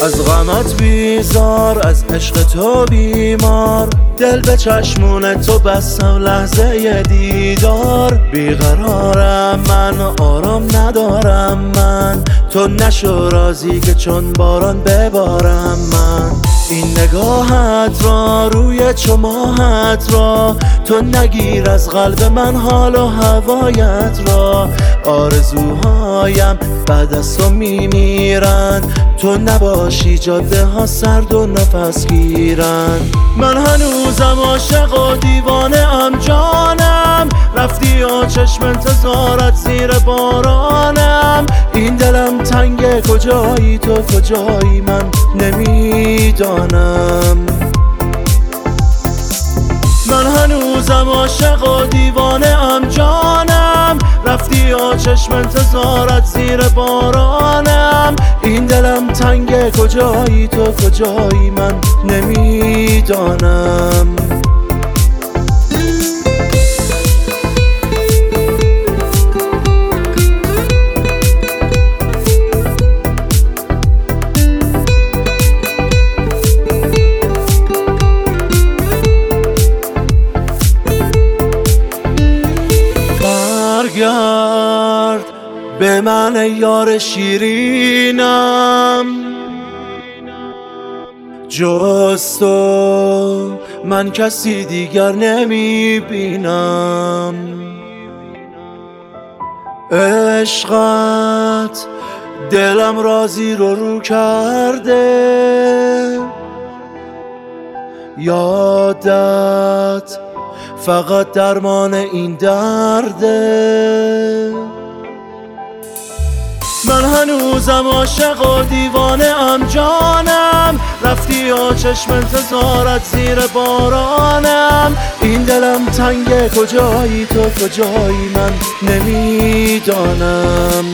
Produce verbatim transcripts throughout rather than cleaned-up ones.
از غمت بیزار، از عشق تو بیمار، دل به چشمون تو بستم لحظه دیدار. بیقرارم من، آرام ندارم من، تو نشو راضی که چون باران ببارم من. این نگاهت را، روی چماهت را، تو نگیر از قلب من حال و هوایت را. آرزوهایم بعد از تو میمیرن، تو نباشی جاده ها سرد و نفس گیرن. من هنوزم عاشق و دیوانه ام جانم، رفتی و چشم انتظارت زیر بارانم. این دلم تنگه، کجایی تو کجایی من نمیدانم. من هنوزم عاشق و دیوانه ام جانم، رفتی و چشم انتظارت زیر بارانم. این دلم تنگه، کجایی تو کجایی من نمیدانم. برگرد به من یار شیرینم، جز تو من کسی دیگر نمیبینم. عشقت دلم رازی رو رو کرده، یادت فقط درمان این درده. من هنوزم عاشق و دیوانه ام جانم، رفتی و چشم انتظارت زیر بارانم. این دلم تنگه، کجایی تو کجایی من نمیدانم.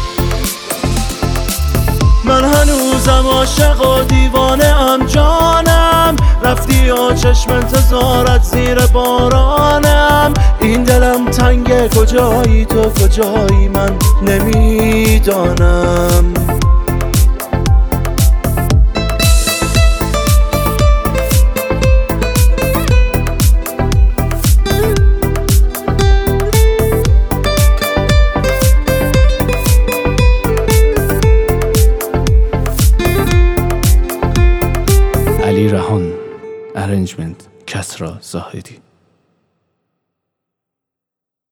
من هنوزم عاشق و دیوانه ام جانم، رفتی و چشم انتظارت زیر بارانم. این دلم تنگه، کجایی تو کجایی من نمیدانم. علی رهان، ارنجمنت کسری زاهدی.